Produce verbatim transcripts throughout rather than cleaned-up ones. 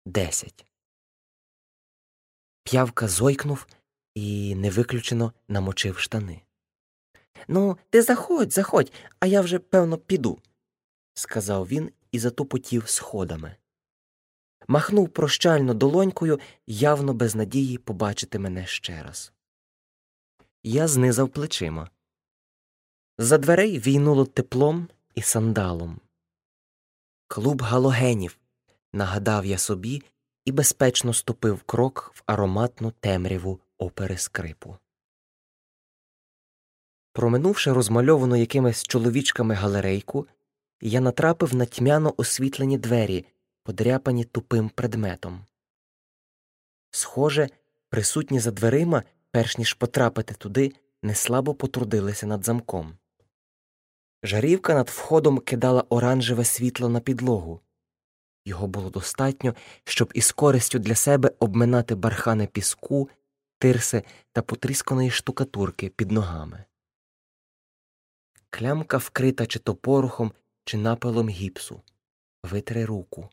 десять. П'явка зойкнув і, не виключено, намочив штани. «Ну, ти заходь, заходь, а я вже, певно, піду», – сказав він і затупотів сходами. Махнув прощально долонькою, явно без надії побачити мене ще раз. Я знизав плечима. За дверей війнуло теплом і сандалом. «Клуб галогенів», – нагадав я собі і безпечно ступив крок в ароматну темряву опери Скрипу. Проминувши розмальовану якимись чоловічками галерейку, я натрапив на тьмяно освітлені двері, подряпані тупим предметом. Схоже, присутні за дверима, перш ніж потрапити туди, неслабо потрудилися над замком. Жарівка над входом кидала оранжеве світло на підлогу. Його було достатньо, щоб із користю для себе обминати бархани піску, тирси та потрісканої штукатурки під ногами. Клямка вкрита чи то порохом, чи напилом гіпсу. Витри руку.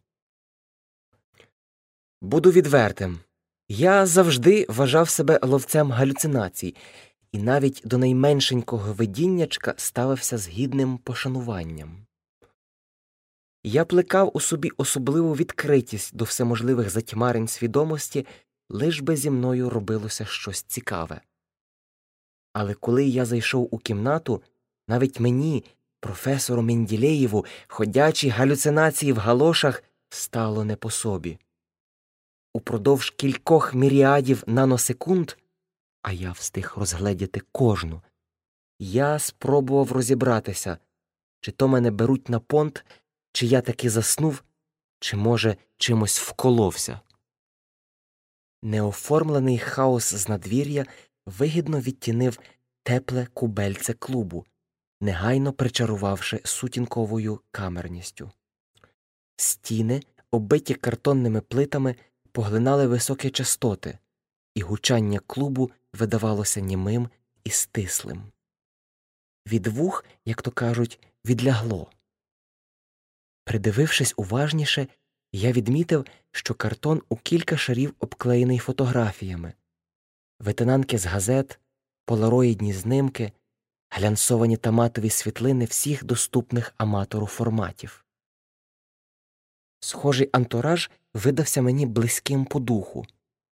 Буду відвертим. Я завжди вважав себе ловцем галюцинацій, і навіть до найменшенького видіннячка ставився з гідним пошануванням. Я плекав у собі особливу відкритість до всеможливих затьмарень свідомості, лиш би зі мною робилося щось цікаве. Але коли я зайшов у кімнату, навіть мені, професору Менділеєву, ходячі галюцинації в галошах стало не по собі. Упродовж кількох міріадів наносекунд, а я встиг розгледіти кожну, я спробував розібратися, чи то мене беруть на понт, чи я таки заснув, чи, може, чимось вколовся. Неоформлений хаос з надвір'я вигідно відтінив тепле кубельце клубу, негайно причарувавши сутінковою камерністю. Стіни, оббиті картонними плитами, поглинали високі частоти, і гучання клубу видавалося німим і стислим. Від вух, як то кажуть, відлягло. Придивившись уважніше, я відмітив, що картон у кілька шарів обклеєний фотографіями. Витинанки з газет, полароїдні знимки, глянцовані та матові світлини всіх доступних аматору форматів. Схожий антураж видався мені близьким по духу.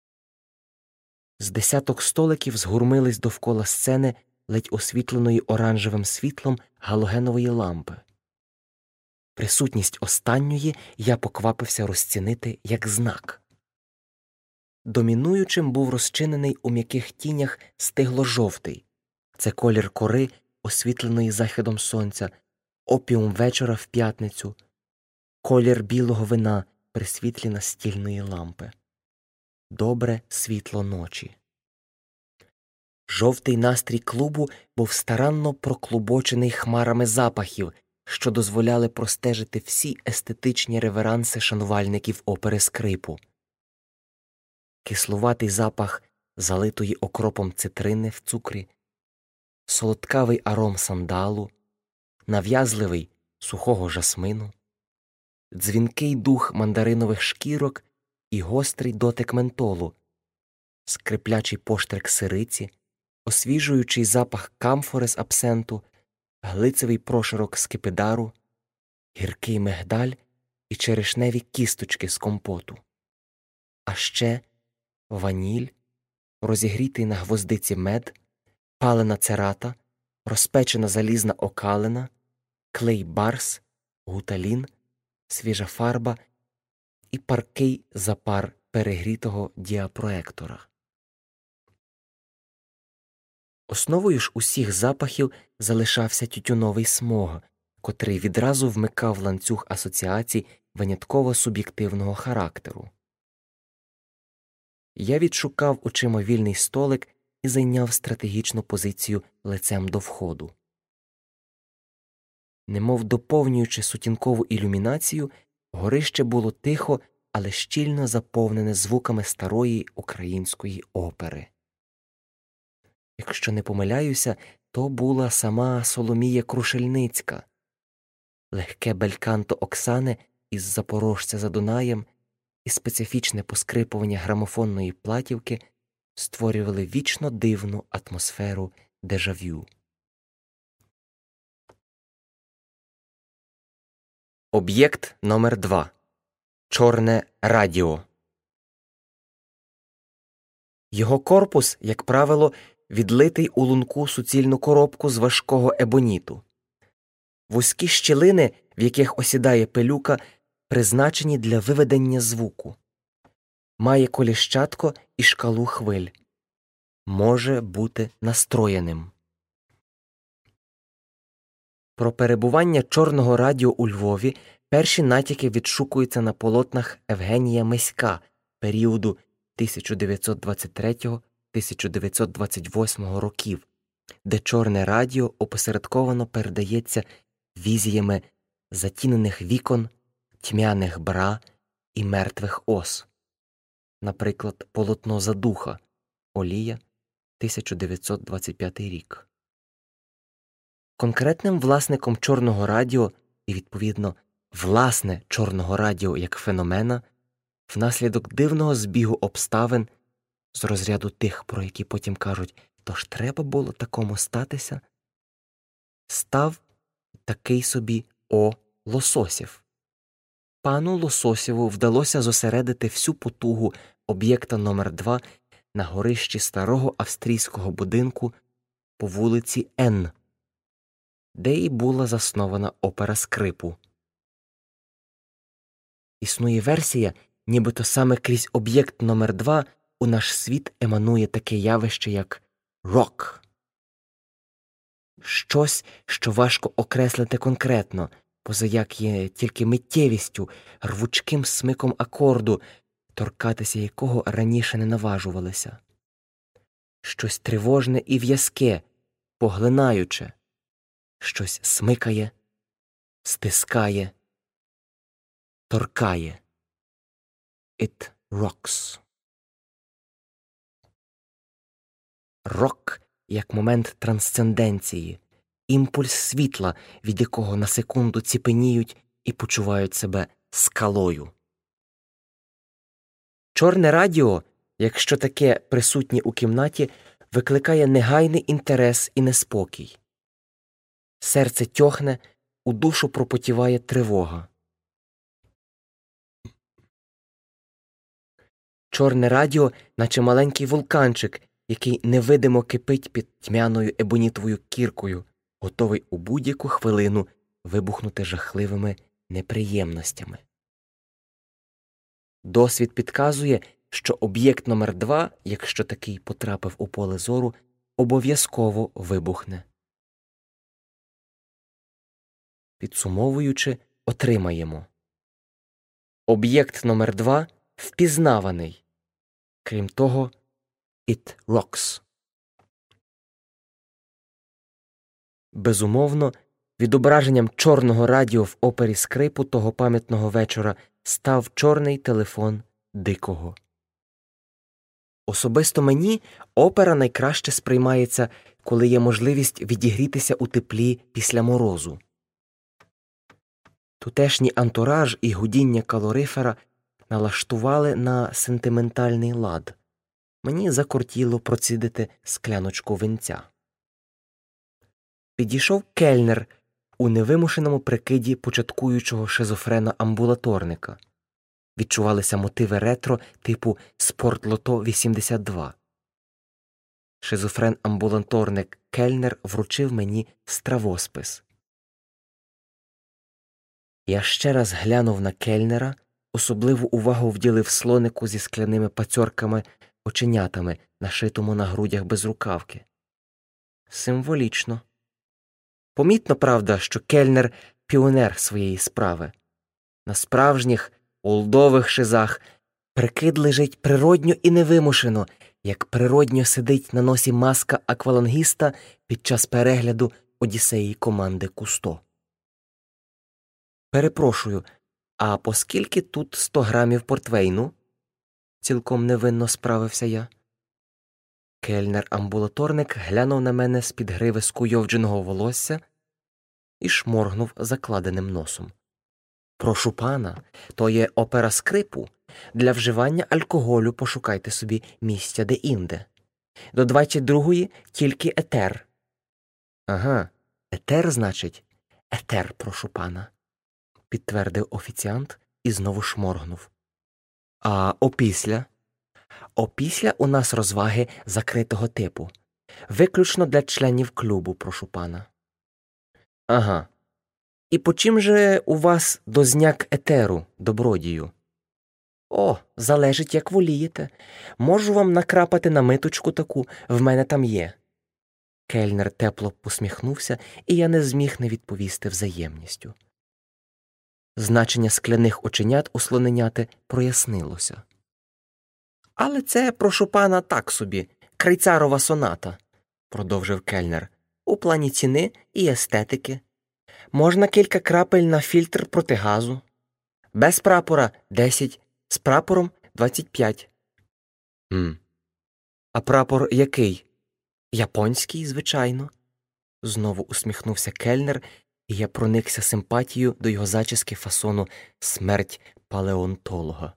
З десяток столиків згурмились довкола сцени, ледь освітленої оранжевим світлом галогенової лампи. Присутність останньої я поквапився розцінити як знак. Домінуючим був розчинений у м'яких тінях стигло-жовтий. Це колір кори, освітленої західом сонця, опіум вечора в п'ятницю, колір білого вина при світлі настільної лампи. Добре світло ночі. Жовтий настрій клубу був старанно проклубочений хмарами запахів, що дозволяли простежити всі естетичні реверанси шанувальників опери Скрипу. Кислуватий запах залитої окропом цитрини в цукрі, солодкавий аром сандалу, нав'язливий сухого жасмину, дзвінкий дух мандаринових шкірок і гострий дотик ментолу, скриплячий поштрик сириці, освіжуючий запах камфори з абсенту, глицевий прошарок скипидару, гіркий мигдаль і черешневі кісточки з компоту. А ще ваніль, розігрітий на гвоздиці мед, палена церата, розпечена залізна окалина, клей барс, гуталін, свіжа фарба і паркий запар перегрітого діапроектора. Основою ж усіх запахів залишався тютюновий смог, котрий відразу вмикав ланцюг асоціацій винятково суб'єктивного характеру. Я відшукав очима вільний столик і зайняв стратегічну позицію лицем до входу. Немов доповнюючи сутінкову ілюмінацію, горище було тихо, але щільно заповнене звуками старої української опери. Якщо не помиляюся, то була сама Соломія Крушельницька. Легке бельканто Оксани із Запорожця за Дунаєм, і специфічне поскрипування грамофонної платівки створювали вічно дивну атмосферу дежавю. Об'єкт номер два. Чорне радіо. Його корпус, як правило, відлитий у лунку суцільну коробку з важкого ебоніту. Вузькі щілини, в яких осідає пилюка, призначені для виведення звуку. Має коліщатко і шкалу хвиль. Може бути настроєним. Про перебування чорного радіо у Львові перші натяки відшукуються на полотнах Евгенія Миська періоду тисяча дев'ятсот двадцять третього - тисяча дев'ятсот двадцять восьмого років, де чорне радіо опосередковано передається візіями затінених вікон, тьмяних бра і мертвих ос. Наприклад, полотно «Задуха» Олія, тисяча дев'ятсот двадцять п'ятий рік. Конкретним власником чорного радіо і, відповідно, власне чорного радіо як феномена внаслідок дивного збігу обставин з розряду тих, про які потім кажуть «то ж треба було такому статися», став такий собі О. Лососєв. Пану Лососєву вдалося зосередити всю потугу об'єкта номер два на горищі старого австрійського будинку по вулиці Н, де і була заснована опера Скрипу. Існує версія, нібито саме крізь об'єкт номер два у наш світ еманує таке явище, як рок. Щось, що важко окреслити конкретно, позаяк є тільки миттєвістю, рвучким смиком акорду, торкатися якого раніше не наважувалися. Щось тривожне і в'язке, поглинаюче. Щось смикає, стискає, торкає. It rocks. Рок як момент трансценденції, імпульс світла, від якого на секунду ціпеніють і почувають себе скалою. Чорне радіо, якщо таке присутнє у кімнаті, викликає негайний інтерес і неспокій. Серце тьохне, у душу пропотіває тривога. Чорне радіо, наче маленький вулканчик, який невидимо кипить під тьмяною ебонітовою кіркою, готовий у будь-яку хвилину вибухнути жахливими неприємностями. Досвід підказує, що об'єкт номер два, якщо такий потрапив у поле зору, обов'язково вибухне. Підсумовуючи, отримаємо. Об'єкт номер два впізнаваний. Крім того, it rocks. Безумовно, відображенням чорного радіо в опері Скрипу того пам'ятного вечора став чорний телефон Дикого. Особисто мені опера найкраще сприймається, коли є можливість відігрітися у теплі після морозу. Тутешній антураж і гудіння калорифера налаштували на сентиментальний лад. Мені закортіло процідити скляночку винця. Підійшов кельнер у невимушеному прикиді початкуючого шизофрена-амбулаторника. Відчувалися мотиви ретро типу «Спортлото вісімдесят два». Шизофрен-амбулаторник кельнер вручив мені стравоспис. Я ще раз глянув на кельнера, особливу увагу вділив слонику зі скляними пацьорками оченятами, нашитому на грудях безрукавки. Символічно. Помітно, правда, що кельнер – піонер своєї справи. На справжніх, олдових шизах прикид лежить природньо і невимушено, як природньо сидить на носі маска аквалангіста під час перегляду «Одіссеї» команди Кусто. Перепрошую, а поскільки тут сто грамів портвейну? Цілком невинно справився я. Кельнер-амбулаторник глянув на мене з-під гриви скуйовдженого волосся і шморгнув закладеним носом. Прошу пана, то є опера Скрипу, Для вживання алкоголю пошукайте собі місця де-інде. До двадцять другої тільки етер. Ага, етер, значить? Етер, прошу пана, підтвердив офіціант і знову шморгнув. А опісля? Опісля у нас розваги закритого типу. Виключно для членів клубу, прошу пана. Ага. І по чим же у вас дозняк етеру, добродію? О, залежить, як волієте. Можу вам накрапати на миточку таку, в мене там є. Кельнер тепло посміхнувся, і я не зміг не відповісти взаємністю. Значення скляних оченят у слоненяти прояснилося. Але це, прошу пана, так собі, крейцарова соната, продовжив кельнер, у плані ціни і естетики. Можна кілька крапель на фільтр проти газу. Без прапора – десять, з прапором – двадцять п'ять. Хм. А прапор який? Японський, звичайно. Знову усміхнувся кельнер, і я проникся симпатією до його зачіски фасону «Смерть палеонтолога».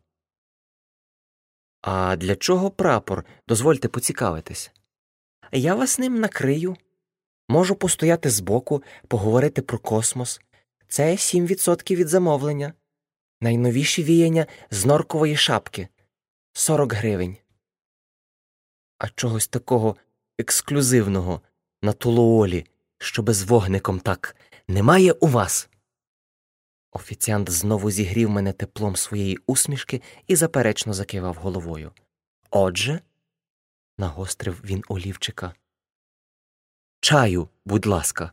А для чого прапор? Дозвольте поцікавитись. Я вас ним накрию. Можу постояти збоку, поговорити про космос. Це сім відсотків від замовлення. Найновіші віяння з норкової шапки. сорок гривень. А чогось такого ексклюзивного на Тулуолі, щоби з вогником так, немає у вас? Офіціант знову зігрів мене теплом своєї усмішки і заперечно закивав головою. Отже, нагострив він олівчика. Чаю, будь ласка.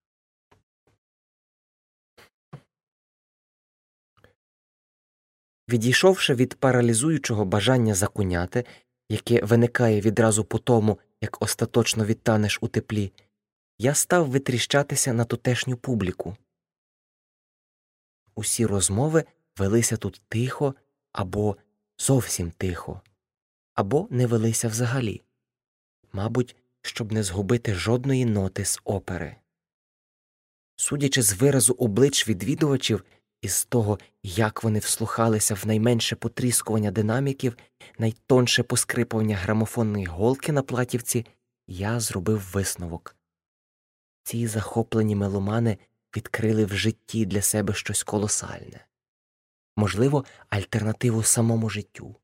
Відійшовши від паралізуючого бажання закуняти, яке виникає відразу по тому, як остаточно відтанеш у теплі, я став витріщатися на тутешню публіку. Усі розмови велися тут тихо або зовсім тихо, або не велися взагалі. Мабуть, щоб не згубити жодної ноти з опери. Судячи з виразу облич відвідувачів і з того, як вони вслухалися в найменше потріскування динаміків, найтонше поскрипування грамофонної голки на платівці, я зробив висновок. Ці захоплені меломани відкрили в житті для себе щось колосальне. Можливо, альтернативу самому життю.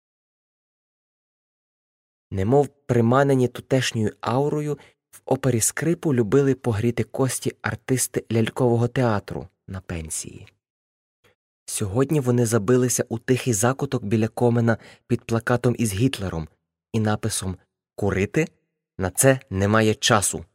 Немов приманені тутешньою аурою, в опері Скрипу любили погріти кості артисти лялькового театру на пенсії. Сьогодні вони забилися у тихий закуток біля комина під плакатом із Гітлером і написом «Курити? На це немає часу».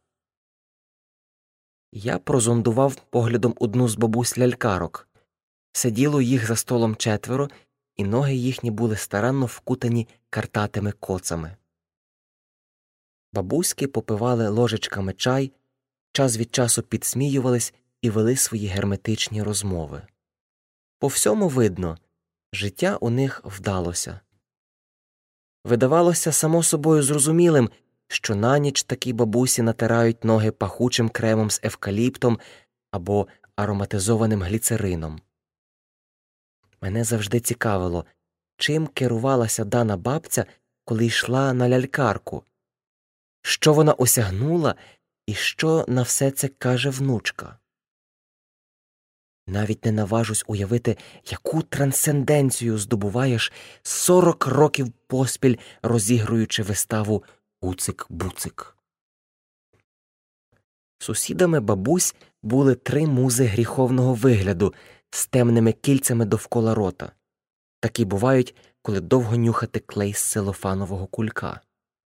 Я прозондував поглядом одну з бабусь лялькарок. Сиділо їх за столом четверо, і ноги їхні були старанно вкутані картатими коцами. Бабуськи попивали ложечками чай, час від часу підсміювались і вели свої герметичні розмови. По всьому видно, життя у них вдалося. Видавалося само собою зрозумілим, що на ніч такі бабусі натирають ноги пахучим кремом з евкаліптом або ароматизованим гліцерином. Мене завжди цікавило, чим керувалася дана бабця, коли йшла на лялькарку, що вона осягнула і що на все це каже внучка. Навіть не наважусь уявити, яку трансценденцію здобуваєш сорок років поспіль, розігруючи виставу «Уцик-буцик». Сусідами бабусь були три музи гріховного вигляду з темними кільцями довкола рота. Такі бувають, коли довго нюхати клей з целофанового кулька.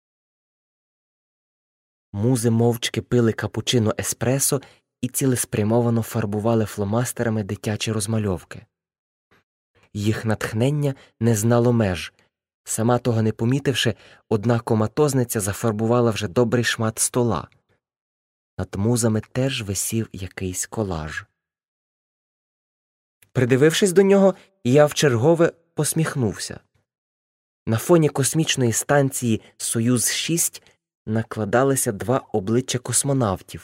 Музи мовчки пили капучино еспресо і цілеспрямовано фарбували фломастерами дитячі розмальовки. Їх натхнення не знало меж. Сама того не помітивши, одна коматозниця зафарбувала вже добрий шмат стола. Над музами теж висів якийсь колаж. Придивившись до нього, я вчергове посміхнувся. На фоні космічної станції «Союз шість» накладалися два обличчя космонавтів.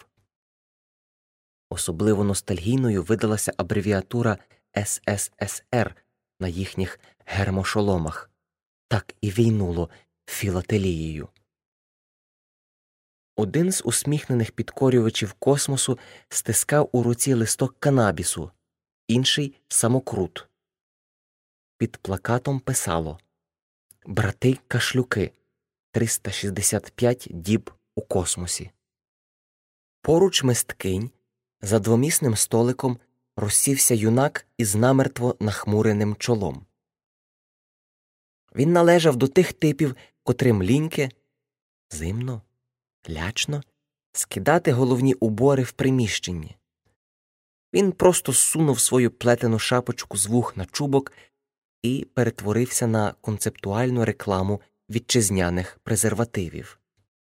Особливо ностальгійною видалася абревіатура «ес ес ес ер», на їхніх гермошоломах. Так і війнуло філателією. Один з усміхнених підкорювачів космосу стискав у руці листок канабісу, інший – самокрут. Під плакатом писало «Брати Кашлюки. триста шістдесят п'ять діб у космосі». Поруч мисткинь, за двомісним столиком, розсівся юнак із намертво нахмуреним чолом. Він належав до тих типів, котрим ліньки, зимно, лячно, скидати головні убори в приміщенні. Він просто зсунув свою плетену шапочку з вух на чубок і перетворився на концептуальну рекламу вітчизняних презервативів.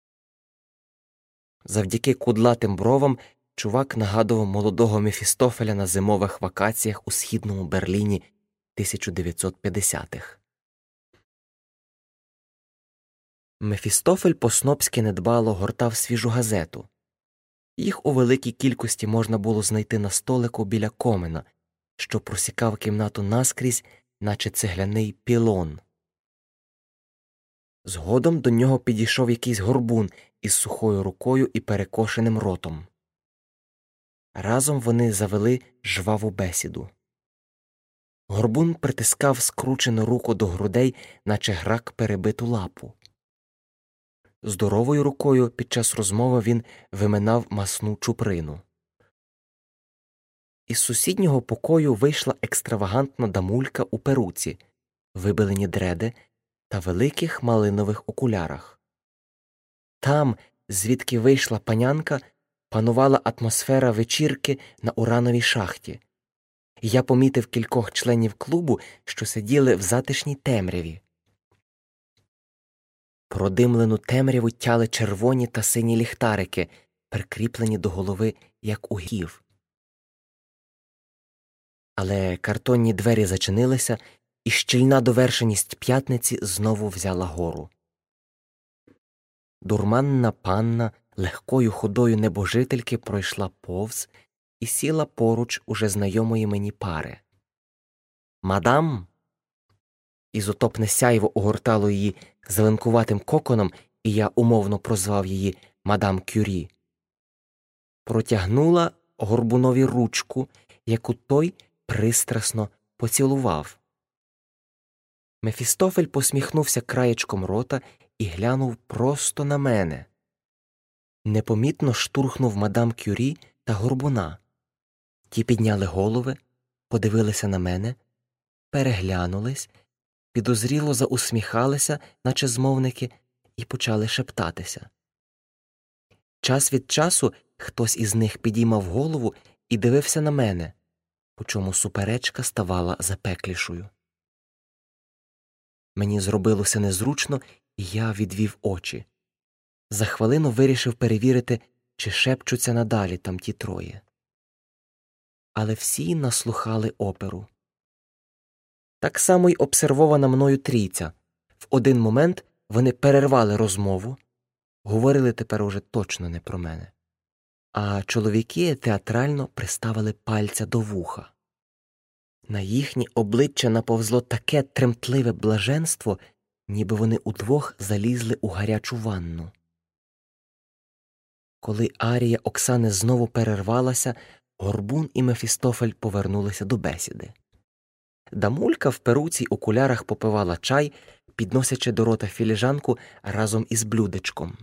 Завдяки кудлатим бровам чувак нагадував молодого Мефістофеля на зимових вакаціях у східному Берліні тисяча дев'ятсот п'ятдесятих. Мефістофель по-снобськи недбало гортав свіжу газету. Їх у великій кількості можна було знайти на столику біля комина, що просікав кімнату наскрізь, наче цегляний пілон. Згодом до нього підійшов якийсь горбун із сухою рукою і перекошеним ротом. Разом вони завели жваву бесіду. Горбун притискав скручену руку до грудей, наче грак перебиту лапу. Здоровою рукою під час розмови він виминав масну чуприну. Із сусіднього покою вийшла екстравагантна дамулька у перуці, вибелені дреди та великих малинових окулярах. Там, звідки вийшла панянка, панувала атмосфера вечірки на урановій шахті. Я помітив кількох членів клубу, що сиділи в затишній темряві. Продимлену темряву тяли червоні та сині ліхтарики, прикріплені до голови, як у гів. Але картонні двері зачинилися, і щільна довершеність п'ятниці знову взяла гору. Дурманна панна легкою ходою небожительки пройшла повз і сіла поруч уже знайомої мені пари. «Мадам!» Ізотопне сяйво огортало її зеленкуватим коконом, і я умовно прозвав її мадам Кюрі. Протягнула горбунові ручку, яку той пристрасно поцілував. Мефістофель посміхнувся краєчком рота і глянув просто на мене. Непомітно штурхнув мадам Кюрі та горбуна. Ті підняли голови, подивилися на мене, переглянулись, підозріло заусміхалися, наче змовники, і почали шептатися. Час від часу хтось із них підіймав голову і дивився на мене, по чому суперечка ставала запеклішою. Мені зробилося незручно, і я відвів очі. За хвилину вирішив перевірити, чи шепчуться надалі там ті троє. Але всі наслухали оперу. Так само й обсервована мною трійця. В один момент вони перервали розмову, говорили тепер уже точно не про мене. А чоловіки театрально приставили пальця до вуха. На їхні обличчя наповзло таке тремтливе блаженство, ніби вони удвох залізли у гарячу ванну. Коли арія Оксани знову перервалася, Горбун і Мефістофель повернулися до бесіди. Дамулька в перуці й окулярах попивала чай, підносячи до рота філіжанку разом із блюдечком.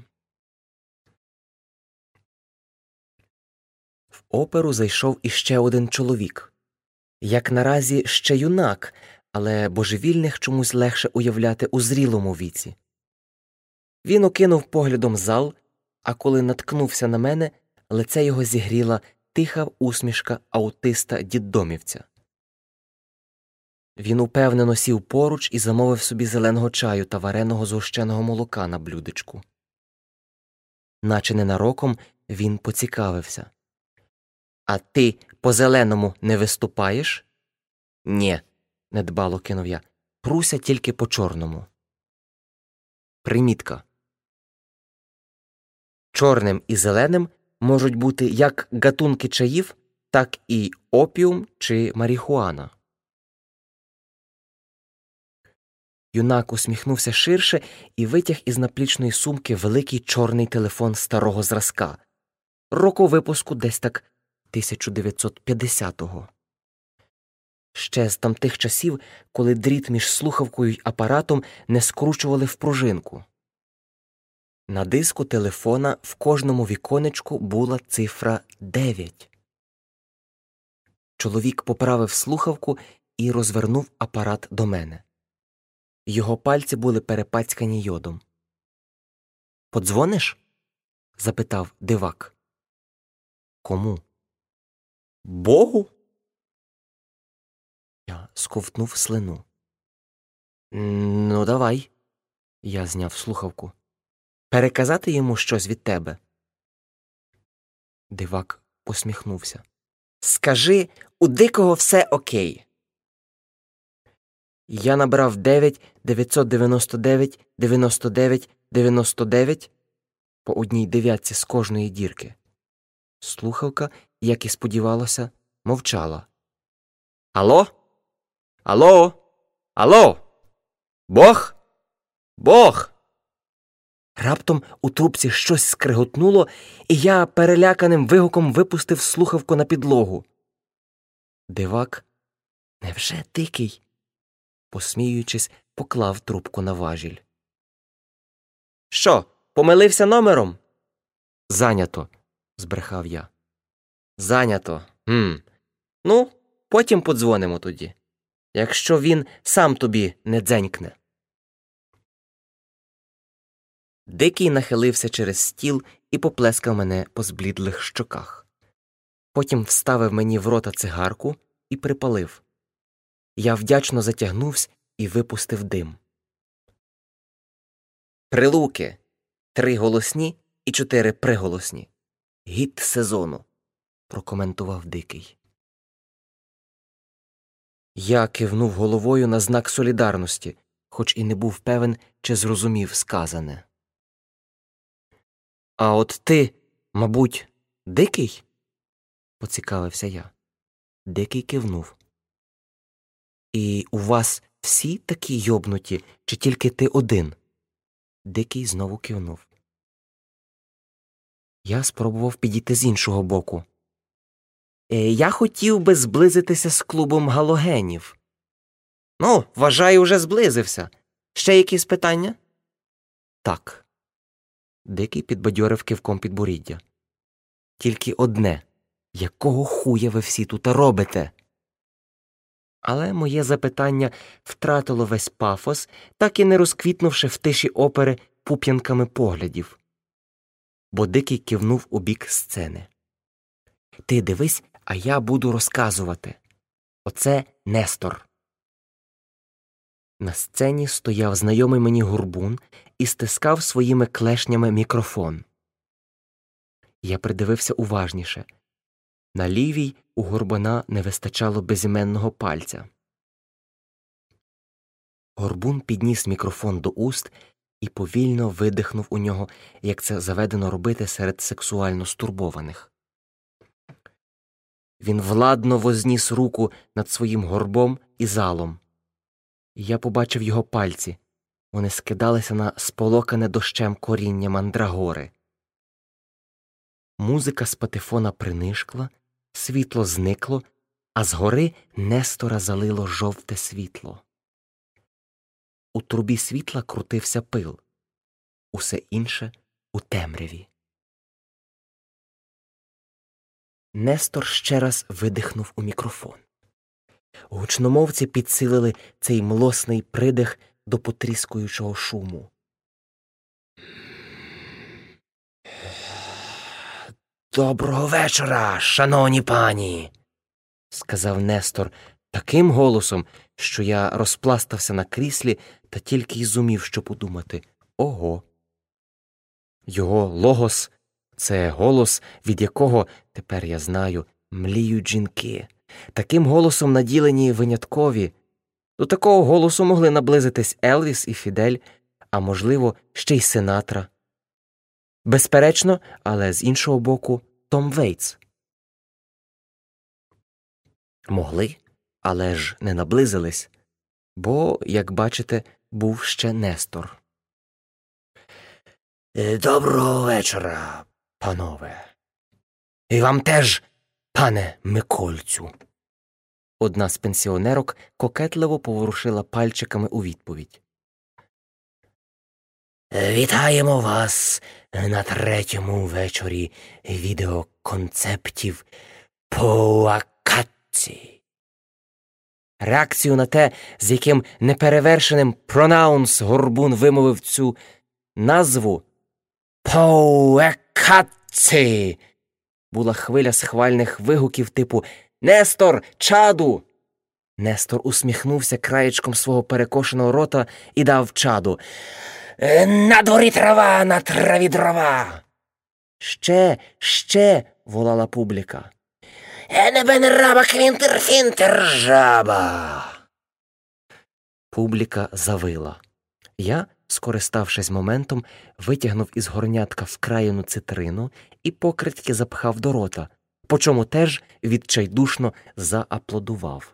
В оперу зайшов іще один чоловік. Як наразі ще юнак, але божевільних чомусь легше уявляти у зрілому віці. Він окинув поглядом зал, а коли наткнувся на мене, лице його зігріла тиха усмішка аутиста-діддомівця. Він упевнено сів поруч і замовив собі зеленого чаю та вареного згущеного молока на блюдечку. Наче ненароком він поцікавився. «А ти по-зеленому не виступаєш?» «Нє», – недбало кинув я, – «пруся тільки по-чорному». Примітка. Чорним і зеленим можуть бути як гатунки чаїв, так і опіум чи марихуана. Юнак усміхнувся ширше і витяг із наплічної сумки великий чорний телефон старого зразка. Року випуску десь так тисяча дев'ятсот п'ятдесятого. Ще з тамтих часів, коли дріт між слухавкою й апаратом не скручували в пружинку. На диску телефона в кожному віконечку була цифра дев'ять. Чоловік поправив слухавку і розвернув апарат до мене. Його пальці були перепацькані йодом. «Подзвониш?» – запитав дивак. «Кому?» «Богу?» Я сковтнув слину. «Ну, давай». Я зняв слухавку. «Переказати йому щось від тебе?» Дивак посміхнувся. «Скажи, у Дикого все окей». Я набрав дев'ять дев'ятсот дев'яносто дев'ять дев'яносто дев'ять дев'яносто дев'ять по одній дев'ятці з кожної дірки. Слухавка, як і сподівалося, мовчала. «Алло? Алло? Алло? Бог? Бог?» Раптом у трубці щось скриготнуло, і я переляканим вигуком випустив слухавку на підлогу. Дивак, невже Дикий? Посміюючись, поклав трубку на важіль. «Що, помилився номером?» «Зайнято», – збрехав я. «Зайнято. Гм. Ну, потім подзвонимо тоді, якщо він сам тобі не дзенькне». Дикий нахилився через стіл і поплескав мене по зблідлих щоках. Потім вставив мені в рота цигарку і припалив. Я вдячно затягнувся і випустив дим. «Прилуки. Три голосні і чотири приголосні. Гіт сезону», – прокоментував Дикий. Я кивнув головою на знак солідарності, хоч і не був певен, чи зрозумів сказане. «А от ти, мабуть, Дикий?» – поцікавився я. Дикий кивнув. «І у вас всі такі йобнуті, чи тільки ти один?» Дикий знову кивнув. Я спробував підійти з іншого боку. «Е, я хотів би зблизитися з клубом галогенів». «Ну, вважаю, уже зблизився. Ще якісь питання?» «Так». Дикий підбадьорив кивком підборіддя. «Тільки одне. Якого хуя ви всі тут робите?» Але моє запитання втратило весь пафос, так і не розквітнувши в тиші опери пуп'янками поглядів. Бо Дикий кивнув у бік сцени. «Ти дивись, а я буду розказувати. Оце Нестор». На сцені стояв знайомий мені Горбун і стискав своїми клешнями мікрофон. Я придивився уважніше. На лівій у Горбуна не вистачало безіменного пальця. Горбун підніс мікрофон до уст і повільно видихнув у нього, як це заведено робити серед сексуально стурбованих. Він владно возніс руку над своїм горбом і залом. Я побачив його пальці. Вони скидалися на сполокане дощем коріння мандрагори. Музика з патефона принишкла, світло зникло, а згори Нестора залило жовте світло. У трубі світла крутився пил. Усе інше у темряві. Нестор ще раз видихнув у мікрофон. Гучномовці підсилили цей млосний придих до потріскуючого шуму. «Доброго вечора, шановні пані!» – сказав Нестор таким голосом, що я розпластався на кріслі та тільки й зумів що подумати. Ого! Його логос – це голос, від якого, тепер я знаю, мліють жінки. Таким голосом наділені виняткові. До такого голосу могли наблизитись Елвіс і Фідель, а можливо, ще й Синатра. Безперечно, але з іншого боку, Том Вейтс. Могли, але ж не наблизились, бо, як бачите, був ще Нестор. «Доброго вечора, панове. І вам теж, пане Микольцю». Одна з пенсіонерок кокетливо поворушила пальчиками у відповідь. «Вітаємо вас на третьому вечорі відеоконцептів по акації». Реакцію на те, з яким неперевершеним пронаунс Горбун вимовив цю назву «Поекатці», була хвиля схвальних вигуків типу «Нестор, чаду!». Нестор усміхнувся краєчком свого перекошеного рота і дав чаду. «На дворі трава, на траві дрова!» «Ще, ще!» – волала публіка. «Енебен раба квінтер-фінтер жаба!» Публіка завила. Я, скориставшись моментом, витягнув із горнятка вкраєну цитрину і покритьки запхав до рота, по чому теж відчайдушно зааплодував.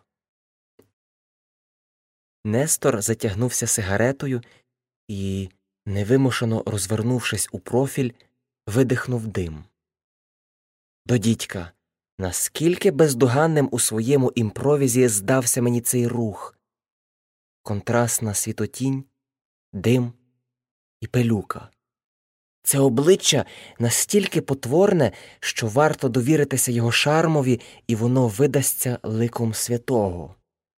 Нестор затягнувся сигаретою і, невимушено розвернувшись у профіль, видихнув дим. До дідька, наскільки бездоганним у своєму імпровізі здався мені цей рух. Контрастна світотінь, дим і пилюка. Це обличчя настільки потворне, що варто довіритися його шармові, і воно видасться ликом святого.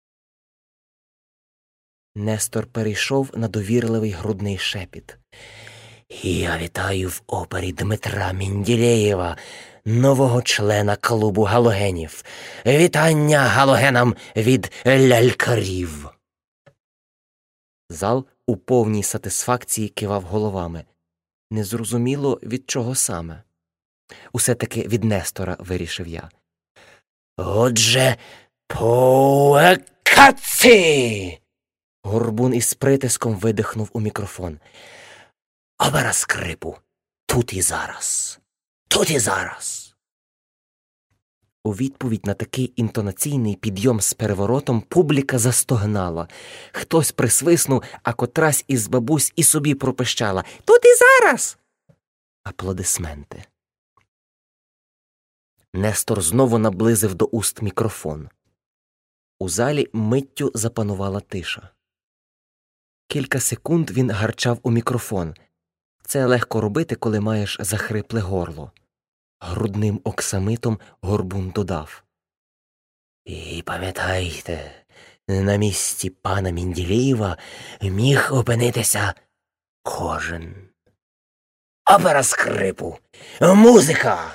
Нестор перейшов на довірливий грудний шепіт. «Я вітаю в опері Дмитра Мінділеєва, нового члена клубу галогенів. Вітання галогенам від лялькарів!» Зал у повній сатисфакції кивав головами. Незрозуміло, від чого саме. Усе-таки від Нестора, вирішив я. «Отже, поекаці!» Горбун із притиском видихнув у мікрофон. «Опера скрипу. Тут і зараз. Тут і зараз». У відповідь на такий інтонаційний підйом з переворотом публіка застогнала. Хтось присвиснув, а котрась із бабусь і собі пропищала «Тут і зараз!» Аплодисменти. Нестор знову наблизив до уст мікрофон. У залі миттю запанувала тиша. Кілька секунд він гарчав у мікрофон. Це легко робити, коли маєш захрипле горло. Грудним оксамитом Горбун додав. «І пам'ятайте, на місці пана Мінділеєва міг опинитися кожен. Опера скрипу! Музика!»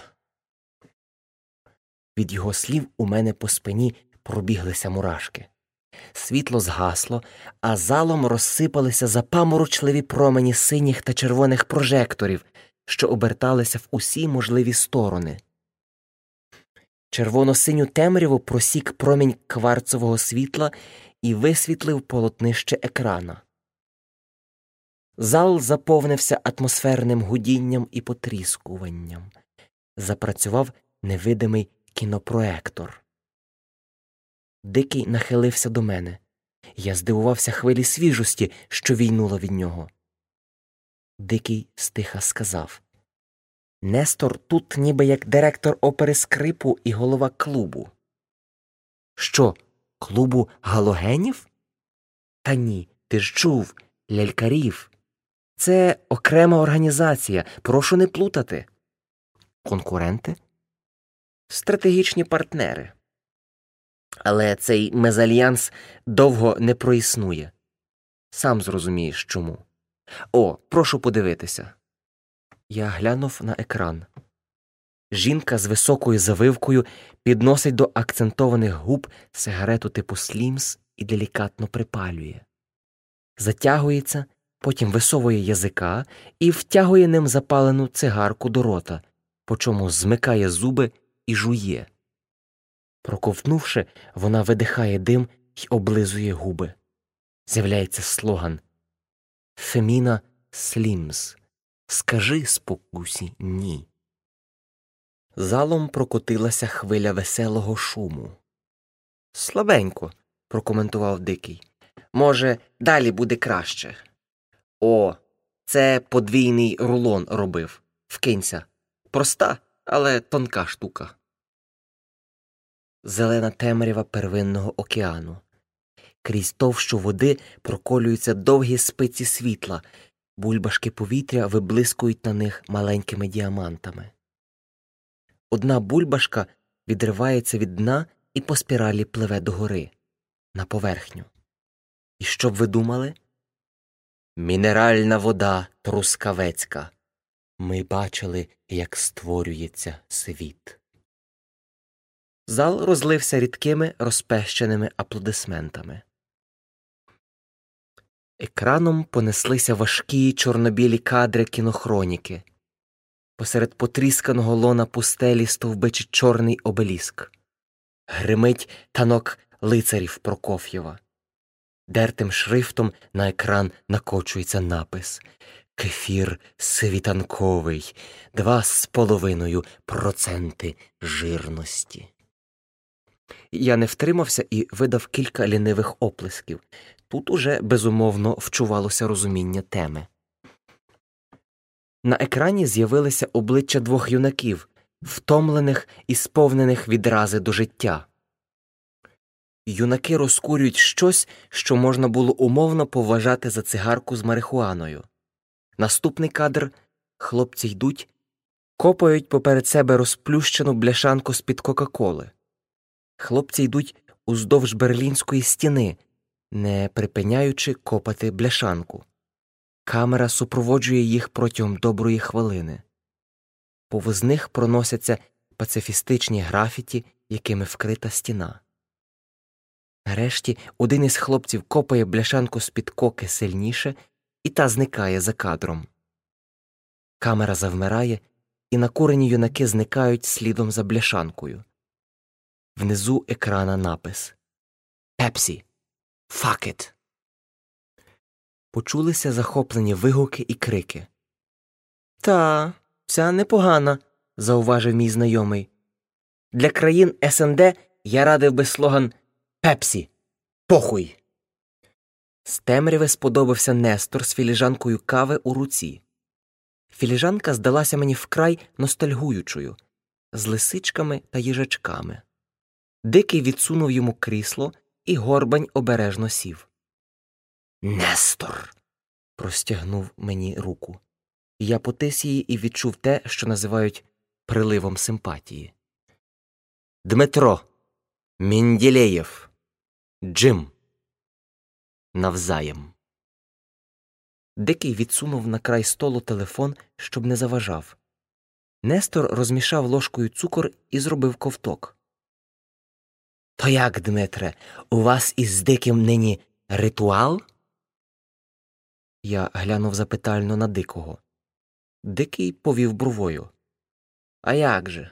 Від його слів у мене по спині пробіглися мурашки. Світло згасло, а залом розсипалися запаморочливі промені синіх та червоних прожекторів, що оберталися в усі можливі сторони. Червоно-синю темряву просік промінь кварцового світла і висвітлив полотнище екрана. Зал заповнився атмосферним гудінням і потріскуванням. Запрацював невидимий кінопроектор. Дикий нахилився до мене. Я здивувався хвилі свіжості, що війнула від нього. Дикий стиха сказав. Нестор тут ніби як директор опери скрипу і голова клубу. Що, клубу галогенів? Та ні, ти ж чув, лялькарів. Це окрема організація, прошу не плутати. Конкуренти? Стратегічні партнери. Але цей мезальянс довго не проіснує. Сам зрозумієш, чому. О, прошу подивитися. Я глянув на екран. Жінка з високою завивкою підносить до акцентованих губ сигарету типу Слімс і делікатно припалює. Затягується, потім висовує язика і втягує ним запалену цигарку до рота, по чому змикає зуби і жує. Проковтнувши, вона видихає дим й облизує губи. З'являється слоган «Феміна Слімс. Скажи спокусі ні». Залом прокотилася хвиля веселого шуму. «Слабенько», – прокоментував Дикий. Може, далі буде краще. О, це подвійний рулон робив. Вкинься. Проста, але тонка штука. Зелена темрява первинного океану. Крізь товщу води проколюються довгі спиці світла, бульбашки повітря виблискують на них маленькими діамантами. Одна бульбашка відривається від дна і по спіралі пливе догори, на поверхню. І що б ви думали? Мінеральна вода трускавецька. Ми бачили, як створюється світ. Зал розлився рідкими розпещеними аплодисментами. Екраном понеслися важкі чорнобілі кадри кінохроніки. Посеред потрісканого лона пустелі стовбичить чорний обеліск. Гримить танок лицарів Прокоф'єва. Дертим шрифтом на екран накочується напис «Кефір світанковий, два з половиною проценти жирності». Я не втримався і видав кілька лінивих оплесків. Тут уже, безумовно, вчувалося розуміння теми. На екрані з'явилися обличчя двох юнаків, втомлених і сповнених відрази до життя. Юнаки розкурюють щось, що можна було умовно поважати за цигарку з марихуаною. Наступний кадр – хлопці йдуть, копають поперед себе розплющену бляшанку з-під Кока-Коли. Хлопці йдуть уздовж Берлінської стіни, не припиняючи копати бляшанку. Камера супроводжує їх протягом доброї хвилини. Повз них проносяться пацифістичні графіті, якими вкрита стіна. Нарешті один із хлопців копає бляшанку з-під коки сильніше, і та зникає за кадром. Камера завмирає, і накурені юнаки зникають слідом за бляшанкою. Внизу екрана напис «Пепсі! Fuck it!». Почулися захоплені вигуки і крики. «Та, ця непогана», – зауважив мій знайомий. «Для країн ес ен де я радив би слоган «Пепсі! Похуй!». З темряви сподобався Нестор з філіжанкою кави у руці. Філіжанка здалася мені вкрай ностальгуючою, з лисичками та їжачками. Дикий відсунув йому крісло, і Горбань обережно сів. «Нестор!» – простягнув мені руку. Я потис її і відчув те, що називають приливом симпатії. «Дмитро! Мінділеєв! Джим!» «Навзаєм!» Дикий відсунув на край столу телефон, щоб не заважав. Нестор розмішав ложкою цукор і зробив ковток. «То як, Дмитре, у вас із Диким нині ритуал?» Я глянув запитально на Дикого. Дикий повів бровою. «А як же?»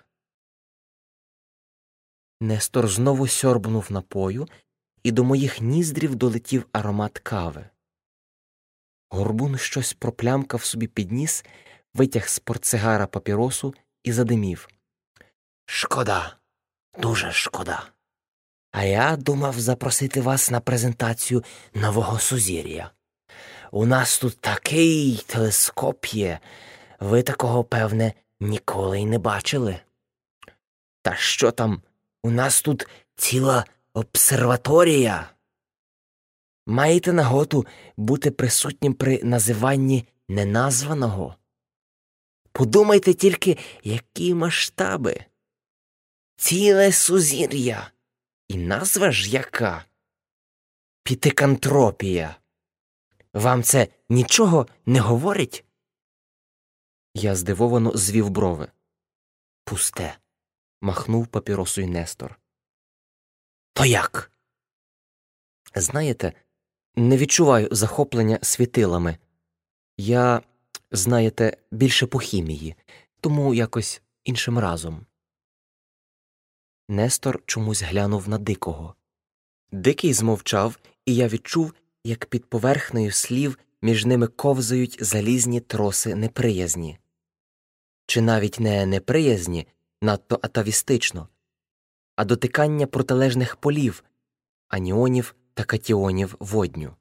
Нестор знову сьорбнув напою, і до моїх ніздрів долетів аромат кави. Горбун щось проплямкав собі під ніс, витяг з портсигара папіросу і задимів. «Шкода, дуже шкода. А я думав запросити вас на презентацію нового сузір'я. У нас тут такий телескоп є, ви такого, певне, ніколи й не бачили». «Та що там? У нас тут ціла обсерваторія. Маєте нагоду бути присутнім при називанні неназваного? Подумайте тільки, які масштаби. Ціле сузір'я. І назва ж яка? Пітикантропія. Вам це нічого не говорить?» Я здивовано звів брови. «Пусте», – махнув папіросою Нестор. «То як?» «Знаєте, не відчуваю захоплення світилами. Я, знаєте, більше по хімії, тому якось іншим разом». Нестор чомусь глянув на Дикого. Дикий змовчав, і я відчув, як під поверхнею слів між ними ковзають залізні троси неприязні. Чи навіть не неприязні, надто атавістично, а дотикання протилежних полів, аніонів та катіонів водню.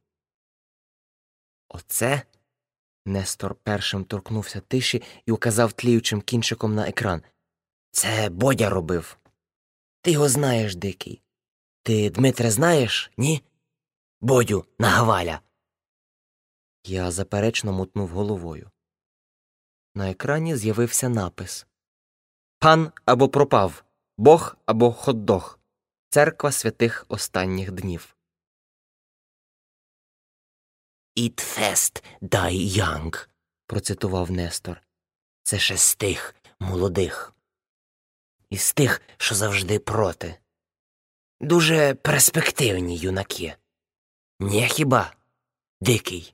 Оце? Нестор першим торкнувся тиші і указав тліючим кінчиком на екран. Це Бодя робив. Ти його знаєш, Дикий. Ти, Дмитре, знаєш, ні? Бодю Нагаваля. Я заперечно мутнув головою. На екрані з'явився напис: «Пан або пропав, Бог або хот-дог. Церква святих останніх днів». «Eat fast, die young», – процитував Нестор. Це ще з тих молодих. І з тих, що завжди проти. Дуже перспективні юнаки. Не хіба, Дикий?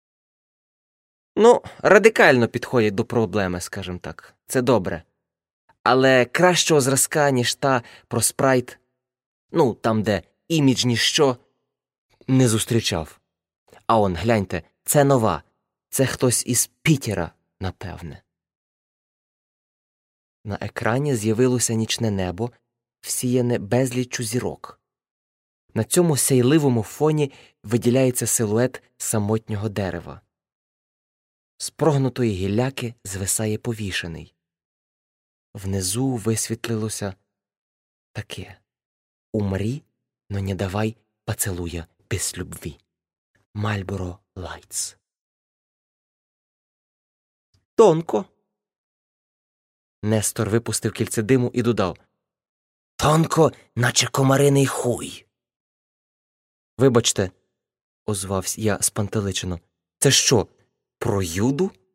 Ну, радикально підходять до проблеми, скажімо так. Це добре. Але кращого зразка, ніж та про спрайт, ну, там, де імідж ніщо, не зустрічав. А он, гляньте, це нова. Це хтось із Пітера, напевне. На екрані з'явилося нічне небо, всіяне безліччю зірок. На цьому сяйливому фоні виділяється силует самотнього дерева. З прогнутої гілляки звисає повішений. Внизу висвітлилося таке: «Умрі, но не давай поцелуя без любви. Мальборо Лайтс». Тонко. Нестор випустив кільце диму і додав: Тонко, наче комариний хуй. «Вибачте», – озвався я спантеличено, – «це що, про Юду?»